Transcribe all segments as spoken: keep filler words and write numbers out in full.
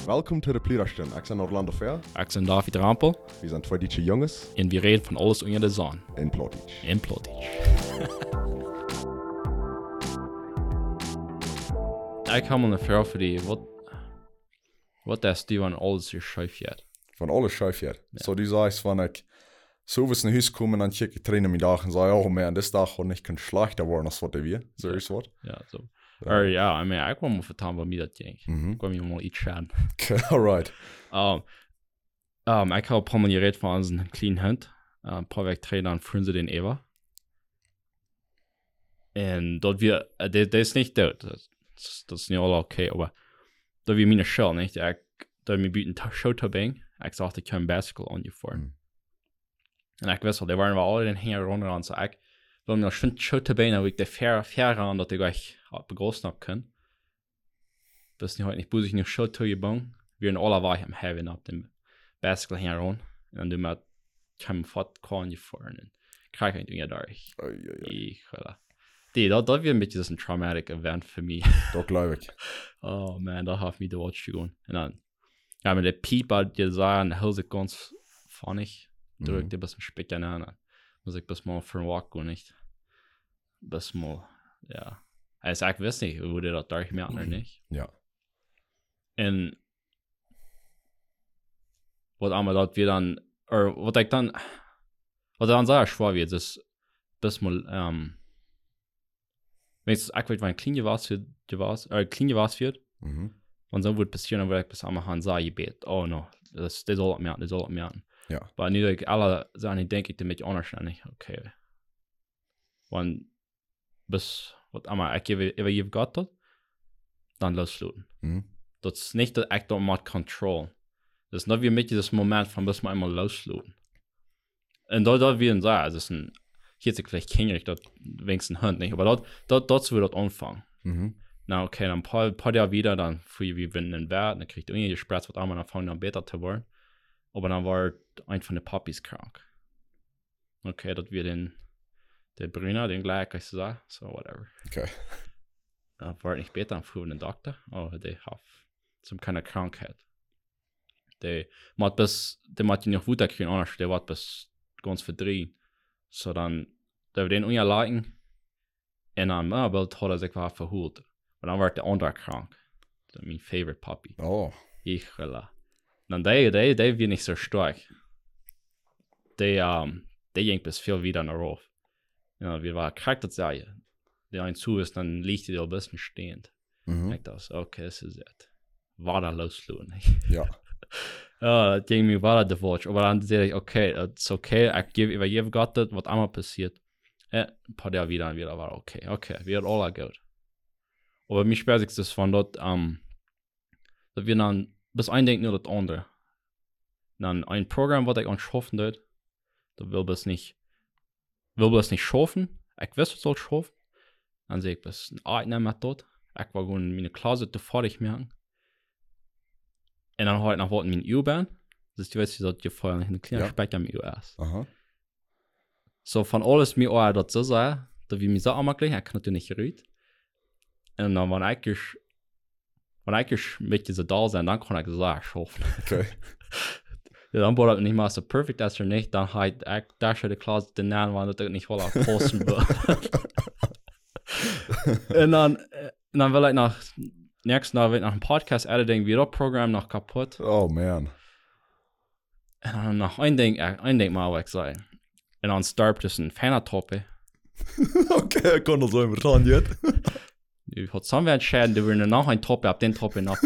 Welkom to de Plierastin. Ik ben Orlando Fair. Ik ben David Rampel. We zijn twee dietje jongens. En we reden van alles onder de zon. In Plottage. In Plottage. Ik heb een vraag voor die. Wat, wat is die van alles je schuifje? Van alles schuifje. Ja. So die zegt van ik zo was naar huis komen en dan check ik trainen mijn dag en zei oh man, dit dag gewoon niet kan slechter worden als wat er weer. Zo is wat. Ja, zo. Ja, ja, I mean, ik kwam me vertellen wat mij dat denk. Mm-hmm. Ik kwam je mal iets schaden. Alright. Um, um, ik heb een paar manieren van een klein hond. Uh, een paar weken trainen aan vrienden den Eva. En dat we, uh, dat is niet dood. Dat is, dat is niet al oké, okay, maar dat we mijn show, niet? Ik, dat we buiten show te brengen. Ik zag ik kan basketball aan je voor. Mm. En ik wist wel, daar waren we alle in heen rond aan, zo ik wil me nog show te brengen, dat ik de ver, ver aan dat ik echt begroßen kan. Das ist heute nicht busig noch show to you bong. Wir in aller war am heaven up dem basketball heen rond. En dan met kan fort kan je voor en krijg ik dingen daar. Ik voilà. Die dat dat weer een beetje een traumatic event voor mij. Dat geloof ik. Oh man, dat heeft me de watch gewoon. En dan ja, met de pieper die zagen heel ze ganz funnig. Druk die best een spitje aan. Muss ik best mal voor een walk gaan niet. Best mal ja. Also ich weiß nicht, wurde das da gemerkt oder nicht. Ja. Und was einmal dort wir dann, oder was ich dann, was dann sehr schwer wird, ist, bis mal, ähm, wenn es aktuell ein kleines was wird, oder kleines was wird, Mhm. und so wird passieren, dann würde ich bis einmal haben, sagen, ich bete, oh no, das, das soll ich merken, das soll ich merken. Ja. Aber nicht, alle Sachen, denke ich, die mich unterständig, okay. Und bis, wat allemaal ik even even je gehad had, dan loslaten. Mhm. Dat is niet dat ik dat moet control. Dat is nog weer een beetje dat moment van best maar eenmaal loslaten. En dat dat weer een zaak, dat is een, hier is vielleicht kingerig, dat wenigstens een hond niet, maar dat dat dat zou dat aanvangen. Mhm. Nou oké, okay, dan paar paar jaar wieder, dan voel je weer in Wert, dan krijg je irgendwie gesprats, wat allemaal dan vangen dan beter te worden. Aber dan wordt een van de puppies krank. Oké, okay, dat weer in der Brüner, den gleich, ich so, so whatever. Okay. Da war nicht besser am frühen Doktor, aber der hat zum keine Krankheit. Der macht bis, der macht ihn noch Wut kriegen, anders, der war bis ganz verdreht. So dann, der den ungerleichen, und dann, ah, bald hat er sich was verholt. Und dann war der andere krank. Das ist mein favorite puppy. Oh. Ich will. Dann der, der, der wird nicht so stark. Der, ähm, der ging bis viel wieder nach rauf. Ja, wir waren krank, das sei. Der ein zu ist, dann liegt die da ein bisschen stehend. Mhm. Ich dachte, okay, das ist es. War da loslassen. Ja. Ja, das ging mir war da der Watch. Aber dann sehe ich, okay, das ist okay. Ich gebe, über jeden Gott, was einmal passiert. Ja, ein paar Jahre wieder, wieder war okay. Okay, wird alles gut. Aber mich sperrt sich das von dort, ähm, dass wir dann bis ein denken nur das andere. Dann ein Programm, was ich an schaffen dort, da will das nicht. Wil das nicht schaffen, ich weiß, was soll schaffen. Dann sehe ich, das ein Eigner mit dort. Ich war gewoon meine Klasse fertig merken. Und dann heute noch wollten wir in U-Bahn. Das ist die Weise, dass ihr vorher eine kleine Ja. Speck am U S. Aha. So von alles mir auch das so sagen, dass wir mir so einmal gleich, ich kann natürlich nicht reden. Und dann war eigentlich, wenn eigentlich mit dieser da sein, dann kann ich das auch schaffen. Okay. Ja, dann wurde nicht mal so perfekt, als er nicht, dann halt, ich, da schon die Klasse den Namen war, dass ich nicht voll auf posten will. Und dann, und dann will ich nach, nächsten Tag will ich nach einem Podcast-Editing wieder Programm noch kaputt. Oh man. Und dann noch ein Ding, ein Ding mal weg sein. Und dann starb das ein Fanertoppe. Okay, ich kann das so immer dran jetzt. Ich hatte so einen Schäden, die würden noch ein Toppe, ab den Toppe noch.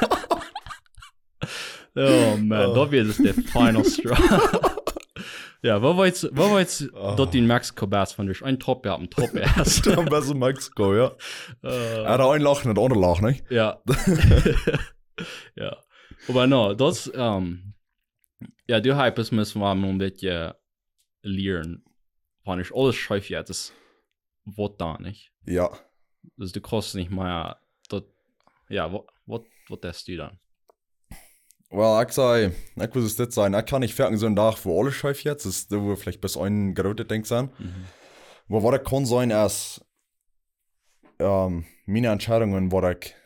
Oh man, oh. Da wird es der final straw. Ja, wo war jetzt, wo war jetzt oh. Dort in Mexiko Bass von durch ein Top, ja, ein Top erst. Am besten Mexiko, ja. Uh, er hat ein Lachen und der andere Lachen, nicht? Ja. Ja. Aber no, das, ähm, ja, die Hype ist, müssen wir mal ein bisschen lernen. Wenn ich alles schreibe jetzt, das wird da nicht. Ja. Also du kannst nicht mehr, dort, ja, was, was tust du dann? Well, ich sei, ich muss es nicht sein, ich kann nicht fertig so einen Tag, wo alles schief jetzt ist, wo wir vielleicht bis ein gerötet denkt sein. Mhm. Wo was das kann sein, ist, ähm, meine Entscheidungen, wo ich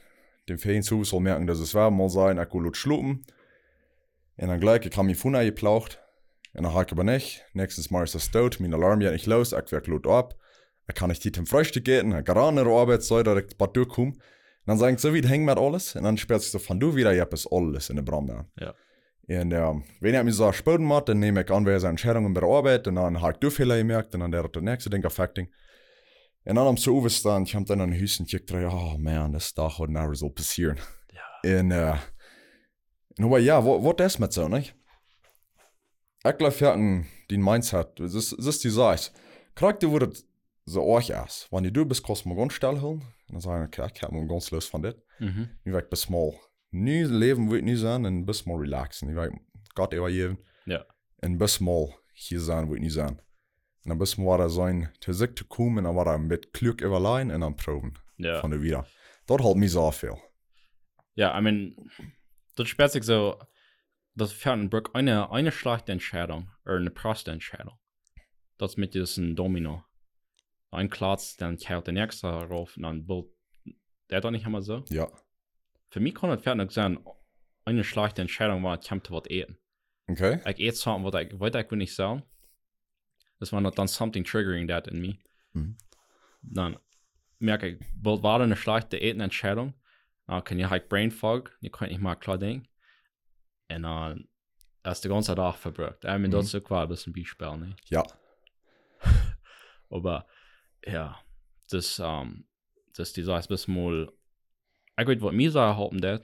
dem Ferien zu soll merken, dass es warm mal sein, ich will schlupen. Und dann gleich, ich habe mich Funa geplaucht. Und dann habe ich aber nicht. Nächstes Mal ist das tot, mein Alarm geht nicht los, ich werde gut ab. Ich kann nicht zum Frühstück gehen, ich gehe an der Arbeit, so, dass ich bald durchkomme. Und dann sagen sie, so wie hängt mit alles. Und dann sperrt sich so von du wieder, ich habe es alles in der Brand an. Ja. Und ähm, wenn ich mich so spüren mache, dann nehme ich an, wer seine Entscheidungen bei der Arbeit, und dann habe ich Durchfehler gemerkt, und dann der der nächste Ding affecting. Und dann am so overstaan, ich habe dann an den Hüsten gekriegt, oh man, das Tag hat never so passieren. Ja. Und, äh, und aber ja, was ist mit so, nicht? Ich glaube, wir hatten den Mindset, das ist, das ist die Sache. Charakter wurde so euch aus. Wenn du bist, kannst du mal ganz still holen. Dann sagen wir, okay, ich habe mal ganz los von das. Mhm. Ich werde bis mal nie leben, will ich nie sein, und bis mal relaxen. Ich werde Gott evaluieren. Ja. Und bis mal hier sein, will ich nie sein. Und dann bis mal sein, zu sich zu kommen, und dann war er mit Glück überleihen und dann proben. Ja. Von der wieder. Das halt mich so viel. Ja, I mean, das sperrt sich so, das Fernbrück eine, eine schlechte Entscheidung, oder eine proste Entscheidung. Das mit diesem Domino. Ein Klotz, dann kehrt der nächste rauf, und dann will der doch nicht immer so. Ja. Für mich kann es fertig sein, eine schlechte Entscheidung war, ich habe was eten. Okay. Ich esse something, was ich, was ich will nicht sagen. Das war dann something triggering that in me. Mhm. Dann merke ich, was war eine schlechte Eten-Entscheidung? Dann kann ich halt Brain Fog, ich kann nicht mal klar denken. Und dann ist der ganze Tag verbrückt. Ich meine, das ist ein bisschen Beispiel, ne? Ja. Aber, ja, das, ähm, das, die Sache ist ein bisschen mal, ich weiß, was mir sagen halten das.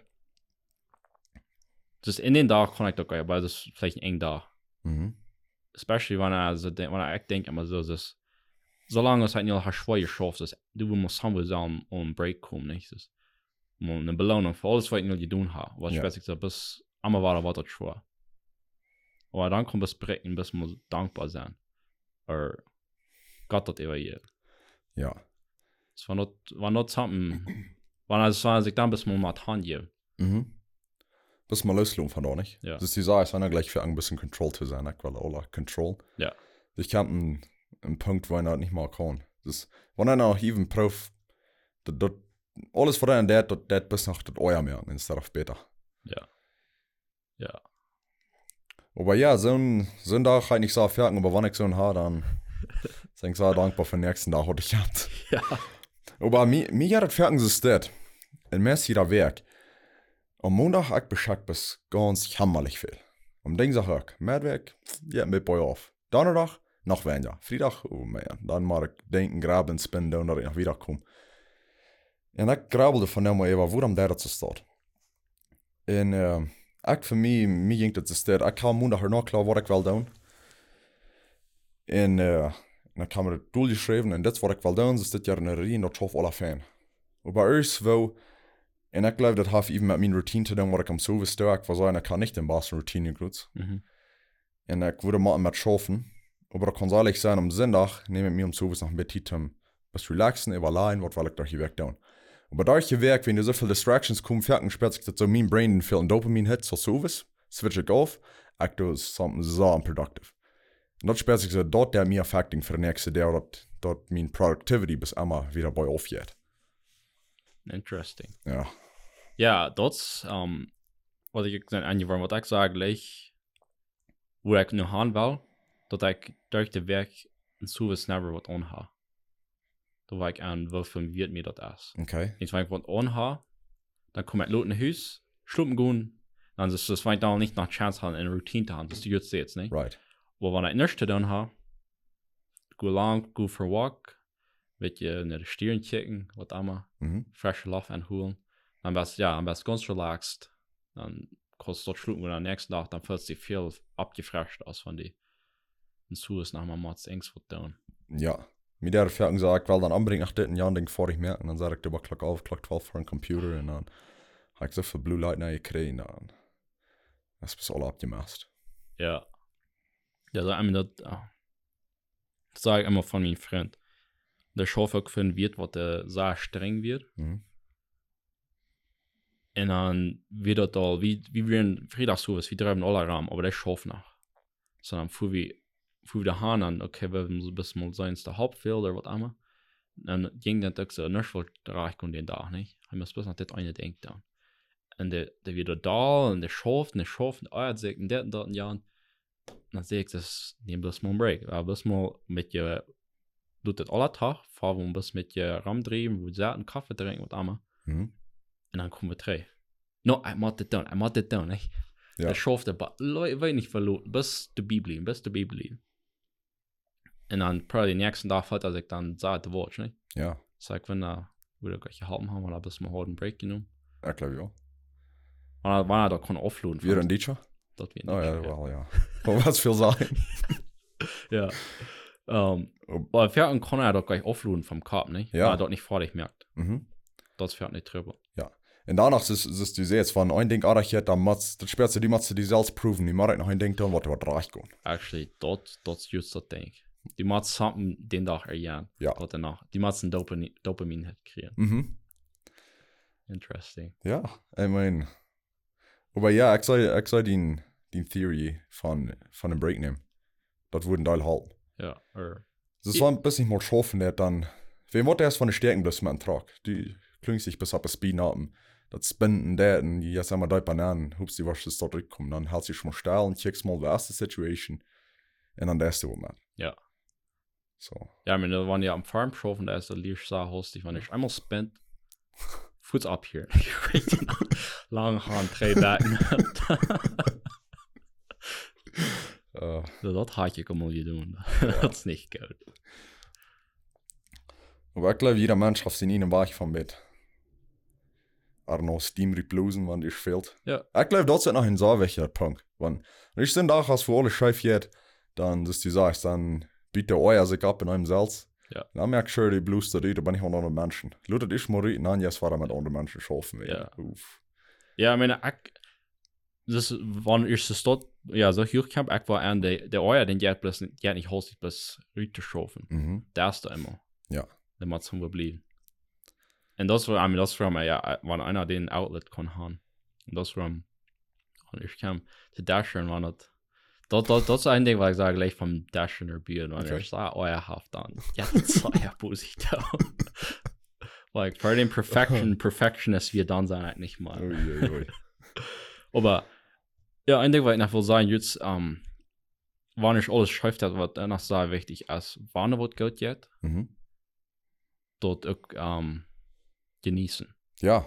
Das in den Tag kann ich doch gar, weil das ist vielleicht ein eng Tag. Mhm. Especially wenn er, so, wenn ich denke immer so, dass, solange es halt nicht noch schwer geschafft ist, du musst haben wir um einen Break kommen, nicht? Das ist eine Belohnung für alles, was ich noch getan habe. Was Ja. ich weiß, so, bis einmal war das schwer. Aber dann kommt das Brechen, bis man dankbar sein. Oder Gott hat evaluiert. Ja. Es war not, war not something, wenn es war sich dann bis man mal Hand geben. Mhm. Bis mal loslegen von da, nicht? Ja. Das ist die Sache, es war gleich für ein bisschen Control zu sein, ich will auch Control. Ja. Ich kann einen, einen Punkt, wo er nicht mal kann. Das, wenn er noch even Prof, dat, dat, alles von einem, das, das bis nach das euer merken, instead of später. Ja. Ja. Aber ja, so ein, so ein Tag kann ich nicht so fertig, aber wenn ich so einen habe, dann bin ich so dankbar für den nächsten Tag, was ich gehabt. Ja. Aber mir, mir hat das fertig ist das. Und mehr ist jeder Werk. Am Montag ich beschäftigt bis ganz jammerlich viel. Am Dienstag auch. Mehr Werk, ja, mit bei auf. Donnerstag, noch weniger. Freitag, oh man, dann mal ich denken, graben, spinnen, dass ich noch wiederkomme. Und ich grabelte von dem mal, warum der das steht. Und, äh, ich für mich, mir ging das ist das. Ich kam Montag noch klar, was ich will tun. Und, äh, dann kam mir das durchgeschrieben, und das, was ich will tun, ist das ja eine Rien, das schafft alle Fan. Und bei uns, wo, und ich glaube, das hat eben mit meiner Routine zu tun, was ich am Service tue. Ich war so, ich kann nicht den Bass Routine gut. Mhm. Und ich würde mal mit schaffen. Aber da kann es ehrlich sein, am Sonntag nehme ich mir am Service noch ein bisschen Zeit, um was relaxen, überleihen, was will ich da hier weg tun. Aber da ich hier weg, wenn du so viele Distractions kommen, fertig, sperrt sich das so mein Brain viel Dopamin-Hit zur Service, switch ich auf, ich tue something so unproductive. Und das sperrt sich so dort, der mir affecting für den nächsten, der dort, dort mein Productivity bis immer wieder bei aufgeht. Interesting. Ja. Ja, das, ähm, was ich gesagt habe, was ich sage, gleich, wo ich noch haben will, dass ich durch den Weg ein Service never was anhabe. Da war ich an, wofür wird mir das ist. Okay. Wenn ich was anhabe, dann komme ich in ein Haus, schlupen gehen, dann ist das, wenn ich dann nicht nach Chance habe, eine Routine zu haben, das ist jetzt jetzt, nicht? Right. Aber wenn ich nichts zu tun habe, go lang, go for a walk, mit je in der Stirn kicken, was immer, Mhm. frische Luft anholen, dann wär's, ja, dann wär's ganz relaxed, dann kannst du dort schlupen und am nächsten Tag, dann fühlst du dich viel abgefresht aus von die, und so ist nach meinem Mats Angst was tun. Ja. Mit der Fertig gesagt, ich will dann anbringen nach dritten Jahren, denke ich, vor ich merke, und dann sage ich, über Clock auf, Clock zwölf vor dem Computer, und dann habe ich so viel Blue Light gekriegt, dann das ist alles abgemacht. Ja. Ja, so einmal das, ah, das sage ich immer von meinem Freund. Der Chauffeur finden wird, was der sehr streng wird. Mhm. Und dann wird das da, wie, wie wir in Freitagsservice, wie drüben alle Rahmen, aber der schafft noch. So dann fuhr wir, fuhr wir da hin, und okay, wir müssen ein bisschen mal sein, ist der Hauptfeld oder was immer. En ging dat ook zo, nurs wordt draag kon den dag, niet? Hij moest best nog dit eine denkt dan. En de, de weer daar, en de schoft, en de schoft, en oh, zeg ik, dit en dat en ja. Dan zeg ik, dus, neem best mal een break. We best mal met je, doet het alle dag, vaar we best met je ram drinken, we zaten koffie drinken, wat allemaal. Mhm. En dan komen we terug. No, hij moet dit doen, hij moet dit doen, niet? Ja. De schoft, de Leute, weet niet verloren, best de Bibel, best de Bibel. En dan, probably de nächsten dag, als ik dan zag het woord, niet? Ja. Så ik vind, uh, würde ich gehalten haben, weil er bis mal harten Break genommen. Ja, glaube ich auch. Und war er da kein Offload. Wieder ein Ditcher? Das wird Oh nicht. ja, wel ja. Wat was viel sein? Ja. Um, aber Pferden kann er doch gleich offloaden vom Korb, nicht? Ja. Weil er dort nicht fertig merkt. Mhm. Das fährt nicht drüber. Ja. En danach ist, ist du jetzt, wenn ein Ding auch hier, dann muss, das sperrt die muss die selbst proven, die macht noch ein Ding tun, was du drauf gehen. Actually, dort, dort ist just das Ding. Die muss something den Tag erjagen. Ja. Dort danach. Die muss ein Dopamin, Dopamin hat kreieren. Mhm. Interesting. Ja, ich meine, aber ja, ich soll, ich soll die, die Theorie von, von dem Break nehmen. Das würde ein Teil halten. Ja, er. Das war ein bisschen mal schaffen, der dann, wer wollte erst von den Stärken bloß mit dem Trag? Die klingt sich bis ab das Speed haben. Das Spinnen, der, und jetzt haben wir drei Bananen, hupst die, was das da durchkommt. Dann hält sich mal steil und checkst mal die erste Situation. Und dann der erste Moment. Ja. So. Ja, men da waren ja am Farm schaffen, da ist der Lier sah, hostig, wenn ich einmal spent, Fuß ab hier. Lang Haaren, drei Becken. Uh, So, das habe ich mal getan. Das ist nicht gut. aber ich glaube, jeder Mensch hat in einem Weg vom Bett. Aber noch Steam replosen, wenn dich fehlt. Ja. Ich glaube, das ist noch ein sehr wichtiger Punkt. Wenn ich den Tag hast, wo alles schief geht, dann, dass du sagst, dann bitte euer sich ab in einem selbst. Ja. Dann merk ich schon, die Blues da, da bin ich auch noch anderen Menschen. Leute, ich mal reden, dann jetzt war er mit anderen Menschen schaffen. Ja. Uff. Ja, ich meine, ich, das wann ich das dort, ja, so hier kam ich war an der, der Euer, den geht bloß nicht, geht nicht hostig bis Rüte schaffen. Mhm. Der ist da immer. Ja. Der muss zum Verblieben. Und das war, I mean, das war mir, ja, wenn einer den Outlet kann haben. Und das war, und ich kam zu Dashen, war das, das, das, das ist ein Ding, was ich sage, gleich vom Dashen Bier, wenn Okay. ich sage, euer Haft an. Ja, das war ja busig da. Like, für den Perfection, Perfectionist wir dann sein eigentlich mal. Ui, ui, ui. Aber, ja, ein Ding, was ich noch will sagen, jetzt, ähm, wann ich alles schreibt, was danach sehr wichtig ist, wann wird gut geht, Mhm. dort auch, ähm, genießen. Ja.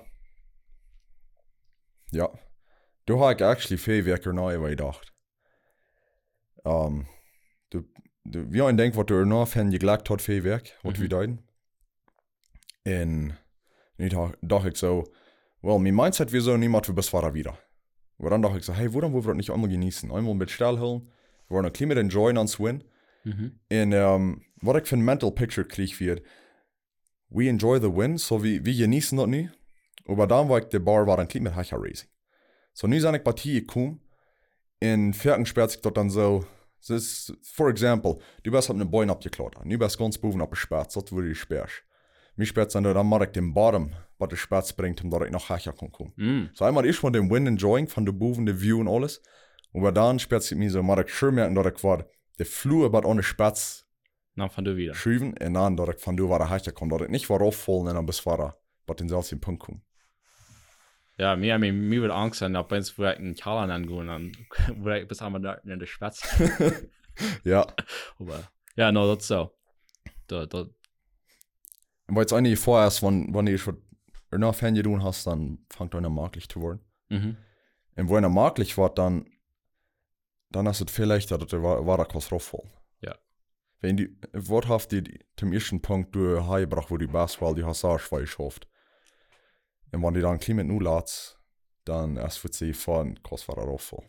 Ja. Du hast actually viel Werker neu gedacht. Um, du, du, wie ein Denk, was du noch von geglaubt hat, viel Werk, was Mhm. wir deuten. Und ich dachte ich so, well, mein Mindset wie so, niemand will bis Fahrer wieder. Aber dann dachte ich so, hey, warum wollen wir das nicht einmal genießen? Einmal mit Stellhüllen, wir wollen ein bisschen mit enjoyen ans Win. Mhm. Und um, was ich für ein Mental Picture kriege, wird, we enjoy the win, so wie wir genießen das nie. Aber dann war ich, der Bar war ein bisschen mit Hacher Racing. So, nu zijn ik Partie gekommen, in vierten sperrt sich dort dann so, das ist, for example, du bist halt eine Beine abgeklaut, nu bist ganz boven abgesperrt, das würde ich sperrst. Mich sperrt dann, dann mach ich den Bottom, was der Sperrt bringt, um dort ich noch Hacher kann kommen. Mm. So einmal ich von dem Win enjoying, von der boven, der View und alles, aber dann sperrt sich mir so, mach ich schön merken, dass ich war, der Flur, was ohne Sperrt Dann fand du wieder. schüven, und dann, dass ich von du war der Hacher kommt, dass ich nicht war auffallen, und dann bis war, was den selbst den Punkt kommt. Ja, mir, mir, mir wird Angst sein, ob wenn es vielleicht einen Kerl angehen, dann würde ich bis einmal da in der Schwätze. Ja. Aber, ja, no, das ist so. Da, da, Weil jetzt eigentlich vorerst, wenn, wenn ich schon noch Fan tun hast, dann fängt einer maglich zu werden. mhm. Und wenn er maglich wird, dann, dann ist es viel leichter, dass er war, war was rauffallen. Ja. Wenn die worthaft die zum ersten Punkt du heimgebracht, wo die Basketball, die Hassage war geschafft. Und wenn die dann Klima nu lässt, dann erst wird sie fahren, was war er rauffallen.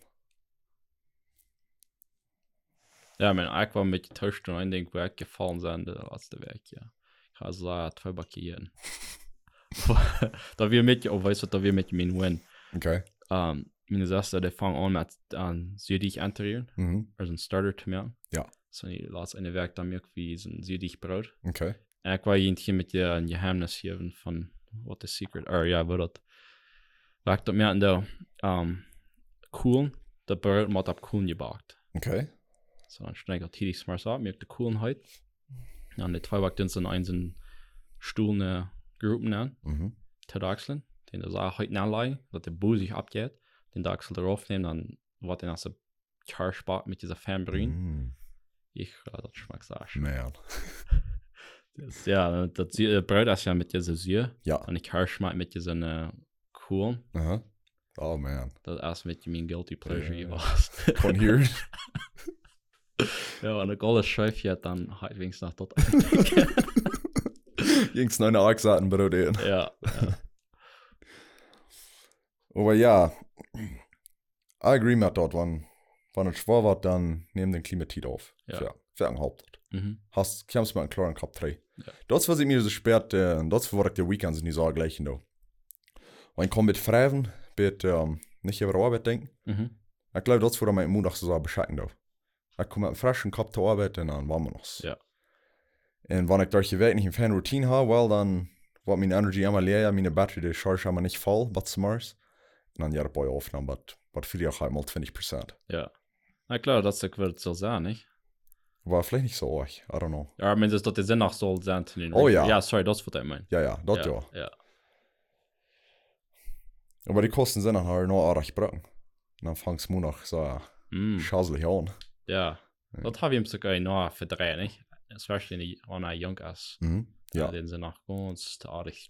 Ja, men ich war mit Töchter und ein Ding, wo ich gefallen sind, der letzte Weg, ja. Ich habe so zwei Bakterien. Da wir mit, oh, weißt du, da wir mit mir win. Okay. Um, meine Schwester, die fangen an mit an südig anterieren, Mhm. also ein Starter zu machen. Ja. So, die laatste eine Werk dann mir wie so ein südig Brot. Okay. Und ich war hier mit dir ein Geheimnis hier von What the Secret, or ja, wo das wagt mir an der, um, Kuhlen, der Brot mit ab Kuhlen gebackt. Okay. So, dann schnell ich auch tätig smart ab, mir die Kuhlen heute. Dann die zwei Backten sind ein, sind Stuhl eine Gruppen an, Mhm. zu Dachseln, den der Sache heute anlegen, dass der Bus sich abgeht, den Dachsel darauf nehmen, dann wird er nach so Charspart mit dieser Fernbrühen. Mm. Ich, äh, das schmeckt so. Man. Das, ja, das äh, Brot ist ja mit dieser Süße. Ja. Und ich schmeckt mit diesen äh, Kuhn. Aha. Oh man. Das ist mit mein Guilty Pleasure Ja. gewesen. Von hier. Ja, und der Gold Schäufchen dann halt wenigstens nach dort. Ging's noch eine Achsaten Brot in. Ja, ja. Aber ja, I agree mit dort, wenn, wenn es schwer wird, dann nehmen den Klimatit auf. Ja. Für, für ein Haupt. Mhm. Hast, kommst mit einem klaren Cup drei. Ja. Das, was ich mir so spät, äh, das, was ich die Weekends nicht so gleichen da. Wenn ich komme mit Fragen, mit, ähm, nicht über Arbeit denken, Mhm. ich glaube, das, wo mein Mund auch so bescheiden darf. Ich komme mit einem frischen Cup zur Arbeit und dann waren wir noch. Ja. Und wenn ich durch die Welt nicht eine feine Routine habe, well, dann wird meine Energy immer leer, meine Battery, die Charge immer nicht voll, was zum Mars. Und dann ja, das bei aufnehmen, was für auch halt mal zwanzig Prozent. Ja. Na klar, das wird so sein, nicht? War vielleicht nicht so euch, I don't know. Ja, wenn es dort der Sinn nach soll sein. zu den- Oh ja. Ja, sorry, das wird ich meinen. Ja, ja, das ja. Ja, ja. Aber die Kosten sind dann halt noch arg brücken. Und dann fangst du noch so Mm. schasselig an. Ja. Ja. Das habe ich ihm sogar noch verdreht, nicht? Especially wenn er jung ist. Mhm. Ja. Den sind noch ganz artig.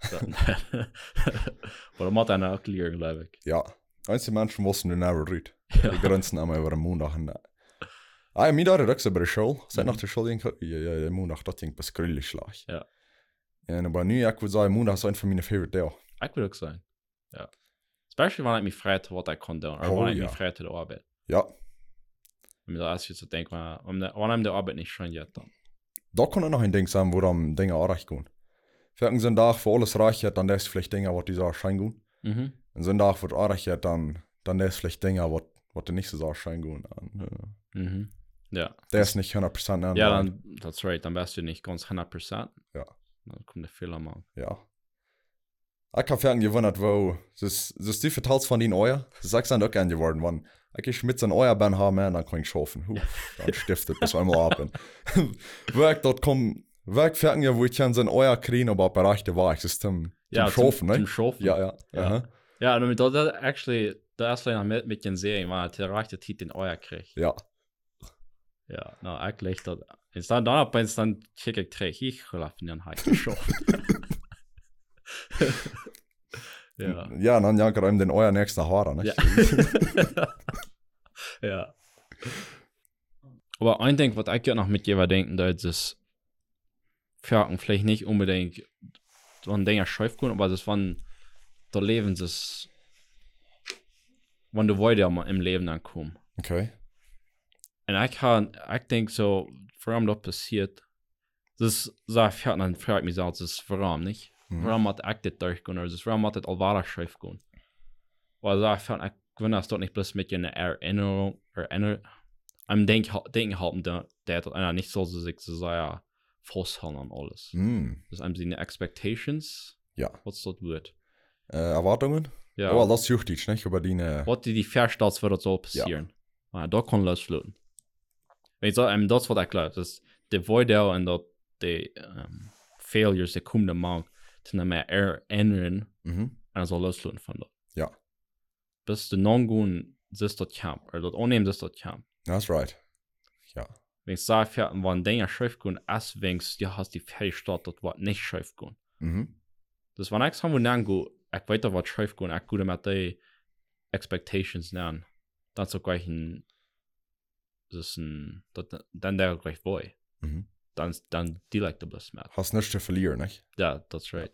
Oder macht einer auch clear, glaube ich. Ja. Einzige Menschen wussten du never read. Ja. Die Grenzen einmal über den Montag. Und, ah, mir da rückst bei der Schule. Seit Mhm. nach der Schule, ja, ja, der Montag, das Ding bis grillig schlag. Ja. Und aber nu, ich würde sagen, Montag ist einer von meinen Favorite Day. Ich würde auch sagen. Ja. Especially wenn ich mich freit, was ich kann tun. Oder Oh, wenn ich ja. mich freit der Arbeit. Ja. Wenn mir da erst jetzt so denke, wenn einem der Arbeit nicht schon jetzt dann. Da kann auch noch ein Ding sein, wo dann Dinge anrecht gehen. Für einen Tag, wo alles reich hat, dann ist vielleicht Dinge, was dieser Schein gehen. Mhm. Und so ein Tag, wo anrecht hat, dann, dann ist vielleicht Dinge, was, was der nächste Tag Schein gehen. Und, äh, Mhm. Ja. der ist nicht hundert Prozent an. Ja, dann, that's right, dann wärst du nicht ganz hundert Prozent. Ja. Dann kommt der Fehler mal. Ja. Ich habe vorhin gewundert, wo, das, das die vertals von den Euer, das sagst du dann auch gerne geworden, wenn ich mit so einem Euerband habe, dann kann ich schaffen. Huh, dann stiftet bis einmal ab. Und wo ich dort komme, wo ich vorhin ja, wo ich kann so ein Euer kriegen, aber bereichte war ich, das ist zum, zum Ja, Schaffen, zum, ne? zum Schaffen. Ja, ja. Ja. Aha. Ja, und das, das actually, das ist mit, mit den Serien, weil der reichte Titel den Euer kriegt. Ja. Ja, na, eigentlich, das, ist dann, dann, wenn es dann schick krieg, ich gelaufen, dann halt geschaffen. Ja. Ja, und dann jankt er ihm den Euer nächsten Haare, ne? Ja. Ja. Aber ein Ding, was ich noch mit dir denken, da ist Ferken vielleicht nicht unbedingt von Dinger schief gehen, aber das waren der Leben, das wenn du weiter im Leben ankommen. Okay. Und ich kann, ich denke so, warum das passiert, das sagt Ferken, dann frage ich mich selbst, das ist warum nicht? Mhm. Warum hat ich das durchgehen, oder das warum hat das allweil schief gehen? Weil ich sage, ich wenn das dort nicht bloß mit einer Erinnerung, Erinnerung, am Denken denk halten, der, der hat einer nicht so, so sich so sehr festhalten an alles. Mm. Das ist einem seine Expectations, Ja. was dort wird. Äh, Erwartungen? Ja. Oh, das sucht dich, nicht? Über die, äh, Was die die Verstals für das soll passieren. Ja. Ah, da kann loslösen. Wenn ich sage, einem das was ich glaube, das der Void und dort die um, Failures, die kommen dann mal, zu mehr erinnern, mhm. und er soll loslösen von dort. Ja. Bis du non-gun ist dort Camp, oder dort annehmen ist dort Camp. That's right. Ja. Wenn ich sage, Fertig, wenn Dinge schief gehen, als wenn du hast die Fertigstadt dort was nicht schief gehen. Mhm. Das war nichts, wo ich go, ich weiß was schief gehen, ich gehe mit den Expectations lernen. Dann so gleich ein, das ist ein, dat, dann der gleich wohl. Mhm. Dann, dann direkt der Bus mehr. Hast nichts zu verlieren, nicht? Ja, that's right.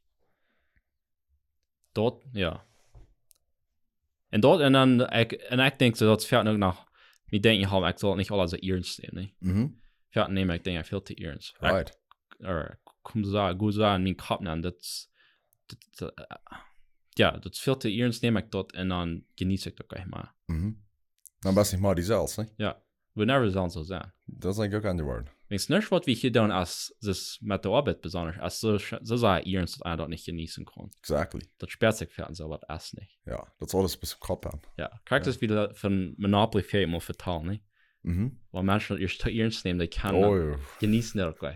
Dort, ja. Und dort, und dann, ich, und ich denke, so, das fährt noch nach, ich denke, ich habe, ich soll nicht alles so ernst nehmen, nicht? Mhm. Fährt nehmen, ich denke, viel zu ernst. Right. Oder, komm so, gut so, in meinen Kopf, und das, das, äh, ja, das viel zu ernst nehmen ich dort, und dann genieße ich das gleich mal. Mhm. Dann bist nicht mal die selbst, nicht? Ja, wir never sollen so sein. Das ist eigentlich auch ein Wort. Wenn es nicht wird, wie hier dann, als das mit der Arbeit besonders, als so, so sehr ernst, dass einer dort nicht genießen kann. Exactly. Das sperrt sich für so was erst nicht. Ja, das ist alles bis zum Kopf an. Ja, kriegt es wieder von Monopoly fähig mal vertalen, nicht? Mhm. Weil Menschen das erst ernst nehmen, die kann Oh, ja. genießen das gleich.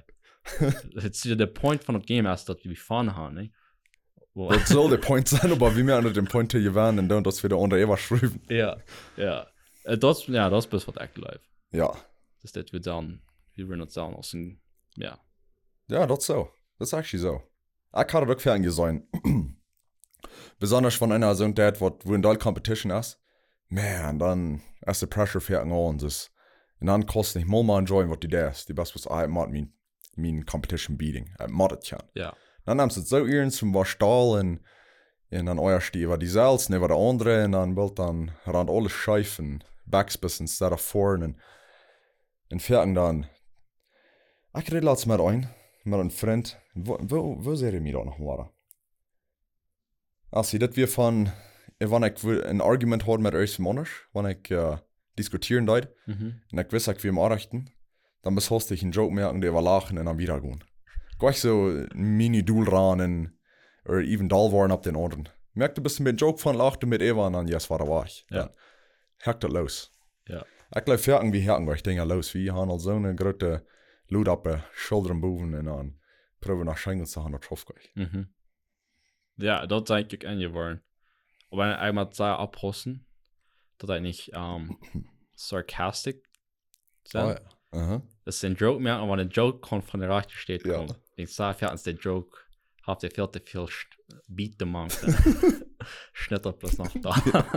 Jetzt ist der Point von dem Game erst, dass wir fahren haben, ne? Das soll der Point sein, aber wie wir an dem Point hier waren, und dann das wieder unter Eva schreiben. Ja, ja. Äh, das, ja, das ist was echt live. Ja. Das wird wir sagen, wir würden uns sagen, aus dem, ja. Ja, das so. Das ist actually so. Ich kann das auch für sein. Besonders von einer so der, wo in der Competition ist. Man, dann ist der Pressure für einen an. Das, und dann kostet nicht mal mal enjoyen, was die da ist. Die best was ich mod mein, mein Competition beating. Ich moddet kann. Ja. Dann nimmst du es so ernst, zum was Stahl und, und dann euer Stief war die selbst, ne war der andere, und dann wollt dann ran alles scheifen, Backspin instead of vorn, und, und fertig dann. Ich rede laatst mit ein, mit einem Freund, wo, wo, wo seht ihr mich da noch mal? Also, das wir von, wenn ich ein Argument habe mit euch Monat, wenn ich uh, diskutieren darf, Mhm. und ich weiß, ich will im Anrichten, dann bis hast ich einen Joke merken, der war lachen und dann wieder gehen. Gleich so ein Mini-Duel ran oder even Dall waren ab den anderen. Merkte ein bisschen mit Joke von lachte mit Eva und dann, yes, war da war ich. Ja. Dann hackt das los. Ja. Ich glaube, fertig wie hacken, weil ich denke, los, wie haben so eine große Loot ab der Schultern boven und dann probieren nach Schengen zu haben, das schafft gleich. Mhm. Ja, dat zei ik angeworden. Aber wenn ich einmal sei abhossen, dass ich nicht ähm, sarcastic sein. Oh, ja. Aha. Das ist ein Joke mehr, aber wenn ein Joke kommt von der rechten steht, Ja. kommt. Ich sage, ja, der Joke habt ihr viel zu viel Beat the Monk. Schnitter plus noch da.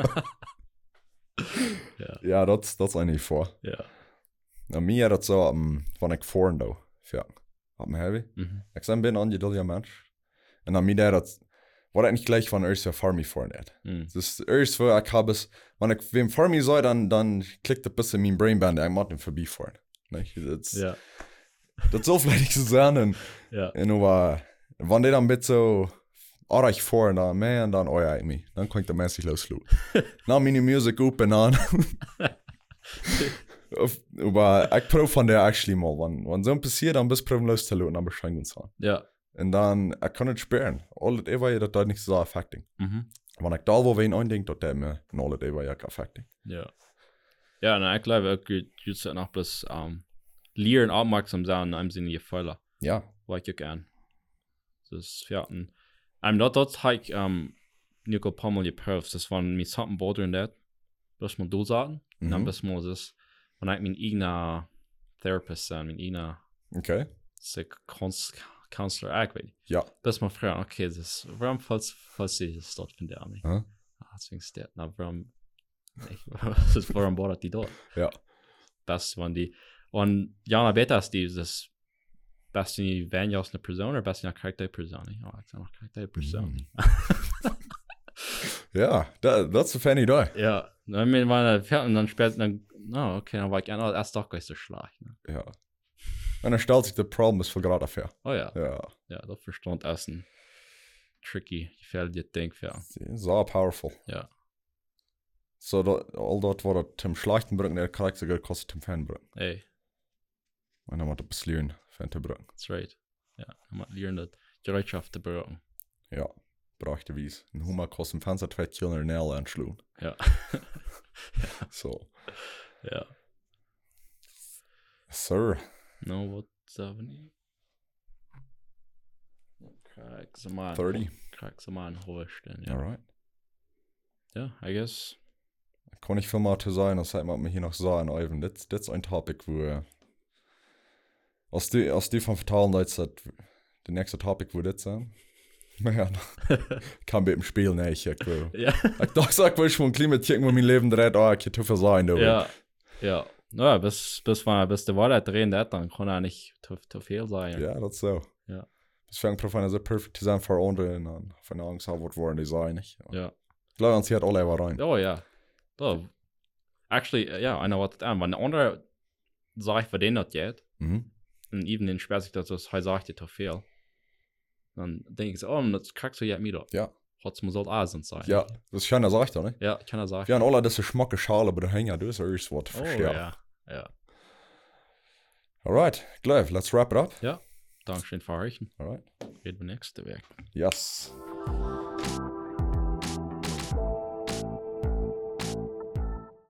Ja. Ja, das ist eigentlich vor. Ja. Na, mir das so, um, wenn ich vorn da, ja, hab mir heavy. Mhm. Ich bin ein ungeduldiger Mensch. Und dann mir das, war eigentlich gleich von euch, wer Farmi vorn hat. Mhm. Das ist erst, wo ich habe es, wenn ich wem Farmi soll, dann, dann klickt ein bisschen mein Brainband, ich mach den vorbei vorn. Das, Ja. das soll vielleicht nicht so sein. Und, Ja. und aber, wenn der dann mit so, oh, ich vorn, dann, man, dann, oh ja, mich. Dann kommt der mäßig los, Lu. Dann meine Musik up und an. Aber ich probe von der actually mal, wenn, wenn so passiert, dann bist du proben los zu lassen, dann beschränken uns an. Ja. Und dann, ich kann nicht sperren. All das war ja, das ist nicht so affecting. Mhm. Wenn ich da wo wen eindenkt, dat der mir in alle war ja affecting. Ja. Ja, und ich glaube, auch gut, jetzt noch bloß ähm, Lehren aufmerksam sein, in einem Sinne ihr Fehler. Ja. War ich auch gern. Das ist ja, und I'm not dort halt, ähm, Nico Pommel geprüft, das waren mir Sachen bordern das, was man do sagen, und dann Mhm. bis man das, und ich mein eigener Therapist sein, mein eigener, Okay. sick Counselor, eigentlich. Ja. Bis man fragen, okay, das, warum falls, falls sie das dort von der Armee? Huh? Ah, deswegen ist der, na, warum, nicht, das ist, warum bordert die dort? Ja. Best, wenn die, und Jana Beta ist die, das, best in van je als een persoon, of best in een karakterpersoon? Ja, ik zeg nog karakterpersoon. Ja, dat, dat is een funny idee. Ja, dan ben je fertig, dan speelt, dan, nou, oké, dan war ik aan erst doch gleich so schlecht. Ne? Ja. En dan stelt sich das Problem ist voll gerade dafür. Oh ja, Ja. ja, dat verstond erst ein tricky, gefährliches Ding, ja. So powerful. Ja. So, dat, all dat wat het Tim Schlechten brengt, der Charakter geld kostet Tim Fan brengt. Hey, En dan moet het besleuren, Fan te brengen. that's right. Ja, dan moet leren dat Bereitschaft te bereiken. Ja, brachte wies. En hoe maar kost een Fenster twee kilometer nel aansloen. Ja. So. Ja. Sir. Nou, wat seventy? Krijg ze maar. thirty. Krijg ze maar een hoge stem, ja. Alright. Ja, I guess. Kann ich viel mal zu sagen, das hat man mir hier noch sagen, Ivan. Das, das ist ein Topic, wo, als die, als die von Vertalen Leute sagt, der nächste Topic wo das sein. Ja, kann mit dem Spiel nicht, ich will. Ja. Ich dachte, ich will schon ein Klimat wo mein Leben dreht, oh, ich kann zu viel sein, du. Ja, ja. Naja, bis, bis, wenn, bis der Wahrheit drehen hat, dann kann er nicht zu, zu viel sein. Ja, das ist so. Ja. Das fängt profen, so perfekt zu sein für andere, und dann von Angst haben, was wollen die sein, nicht? Ja. Ich glaube, uns hier hat alle aber rein. Oh, ja. So. Actually, ja, einer wartet an. Wenn der andere sagt, für den das geht, Mhm. und eben den sperrt sich das, das heißt, sagt dir zu viel, dann denke ich so, oh, das kriegst du ja mit. Ja. Trotzdem soll Asien sein. Ja, das ist schön, das sagt er, ne? Ja, kann er sagen. Wir haben alle diese schmacke Schale, aber der Hänger, du ist erst was Oh, verstehen. ja. Ja. Alright, Glaive, let's wrap it up. Ja. Dankeschön für euch. Alright. Reden wir nächste Woche. Yes.